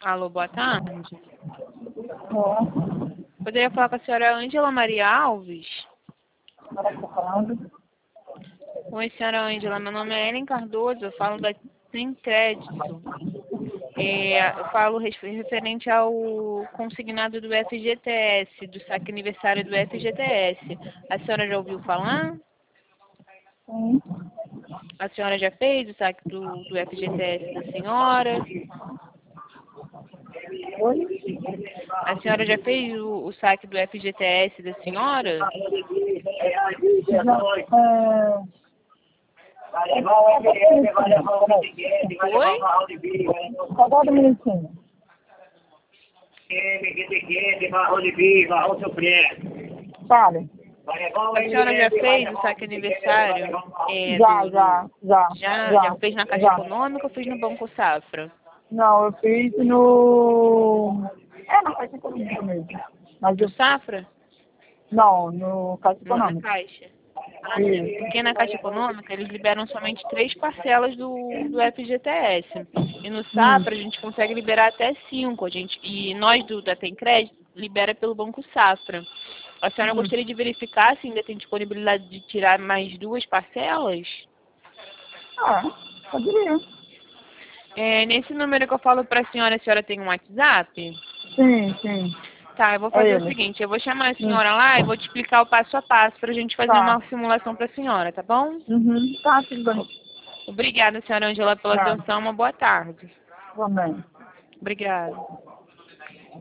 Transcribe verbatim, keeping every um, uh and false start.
Alô, boa tarde. É. Poderia falar com a senhora Ângela Maria Alves? Agora que tá falando. Oi, senhora Ângela, meu nome é Ellen Cardoso, eu falo da Sem Crédito. É, eu falo res- referente ao consignado do F G T S, do saque aniversário do F G T S. A senhora já ouviu falar? Sim. A senhora já fez o saque do, do F G T S da senhora? Oi? A senhora já fez o, o saque do F G T S da senhora? Já, é... Oi? Agora um minutinho. Fale. A senhora já fez o saque aniversário? É, Já, do, já, do- já, já, já, já fez na Caixa já. Econômica ou fez no Banco Safra? Não, eu fiz no... É, na Caixa Econômica mesmo. Mas Do eu... Safra? Não, no Caixa No- na Econômica. Caixa? Ah, sim. Isso. Porque na Caixa Econômica eles liberam somente três parcelas do, do F G T S. E no Hum. Safra a gente consegue liberar até cinco. A gente, e nós do da Tem Crédito libera pelo Banco Safra. A senhora Hum. gostaria de verificar se ainda tem disponibilidade de tirar mais duas parcelas? Ah, poderia. É, nesse número que eu falo para a senhora, a senhora tem um WhatsApp? Sim, sim. Tá, eu vou É fazer o ele. seguinte, eu vou chamar a Hum. senhora lá e vou te explicar o passo a passo para a gente fazer Tá. uma simulação para a senhora, tá bom? Uhum. Tá, tudo bem. Obrigada, senhora Angela, pela Nada. atenção. Uma boa tarde. Também. Obrigada.